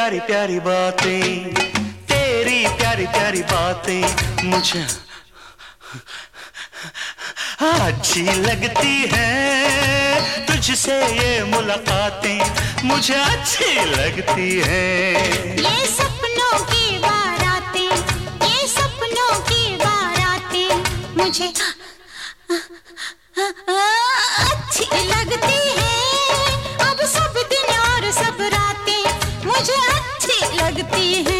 प्यारी प्यारी बातें, तेरी प्यारी प्यारी बातें मुझे अच्छी लगती हैं। तुझसे ये मुलाकातें मुझे अच्छी लगती हैं। ये सपनों की बारातें, ये सपनों की बारातें मुझे अच्छी लगती हैं। अब सब दिन और सब रातें मुझे अच्छी लगती हैं।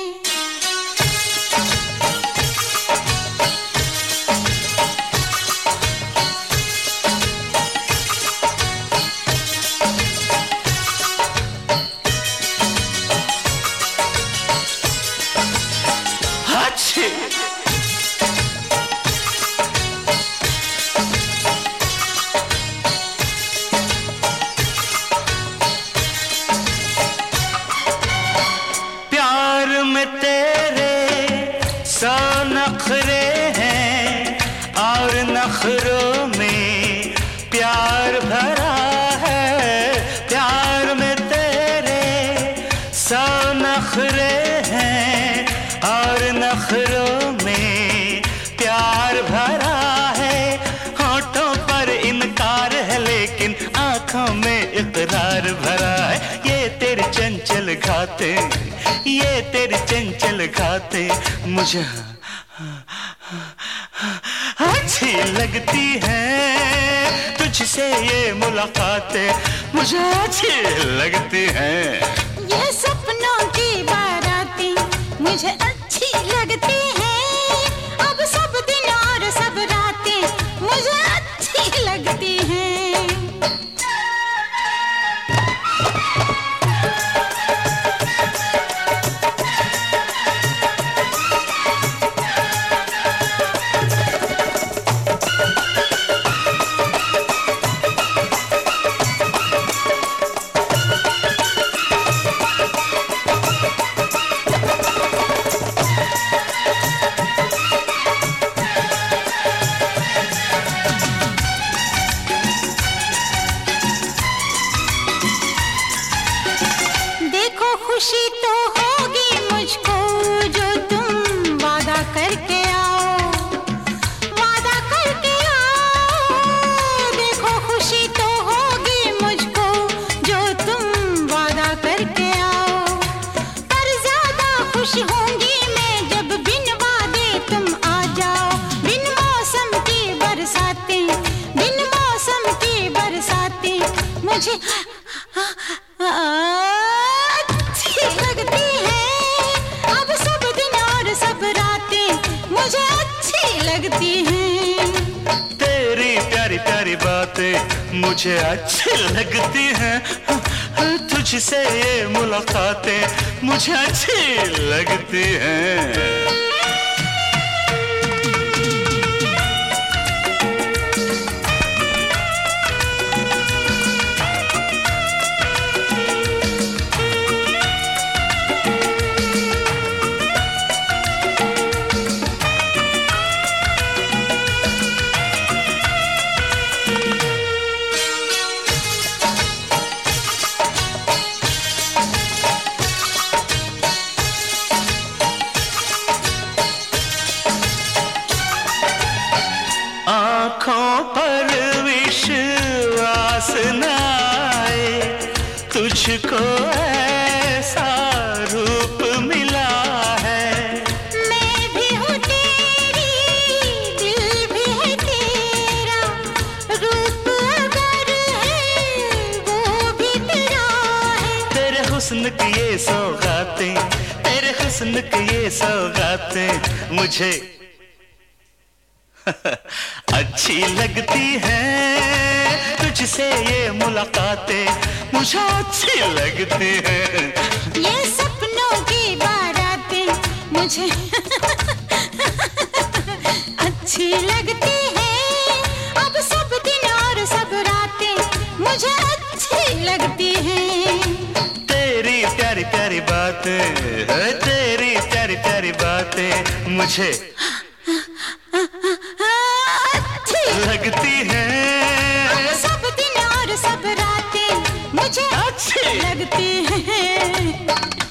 प्यार में तेरे 100 नखरे हैं और नखरों में प्यार भरा है। प्यार में तेरे 100 नखरे हैं और नखरों में प्यार भरा है। होठों पर इनकार है लेकिन आंखों में इकरार भरा है। ये तेरे चंचल घाते, ये तेरे चंचल घाते मुझे अच्छी लगती हैं। तुझसे ये मुलाकातें मुझे अच्छी लगती हैं। ये सपनों की बारातें मुझे अच्छी लगती हैं। अब सब दिन और सब रातें मुझे अच्छी लगती हैं। खुशी तो होगी मुझको जो तुम वादा करके आओ, वादा करके आओ। देखो खुशी तो होगी मुझको जो तुम वादा करके आओ। पर ज्यादा खुश होंगी मैं जब बिन वादे तुम आ जाओ। बिन मौसम की बरसातें, बिन मौसम की बरसातें मुझे लगती है। अब सब दिन और सब रातें मुझे अच्छी लगती हैं। तेरी प्यारी प्यारी बातें मुझे अच्छी लगती हैं। तुझसे ये मुलाकातें मुझे अच्छी लगती हैं। आँखों पर विश्वास न आए, तुझको ऐसा रूप मिला है। मैं भी हूँ तेरी, दिल भी है तेरा, रूप अगर है वो भी तेरा है। तेरे हुस्न की ये सौगातें, तेरे हुस्न की ये सौगातें मुझे अच्छी लगती हैं। तुझसे ये मुलाकातें मुझे अच्छी लगती हैं। ये सपनों की बारातें मुझे अच्छी लगती हैं। अब सब दिन और सब रातें मुझे अच्छी लगती हैं। तेरी प्यारी प्यारी बातें, तेरी प्यारी प्यारी बातें मुझे लगती हैं। सब दिन और सब रातें मुझे अच्छी लगती हैं।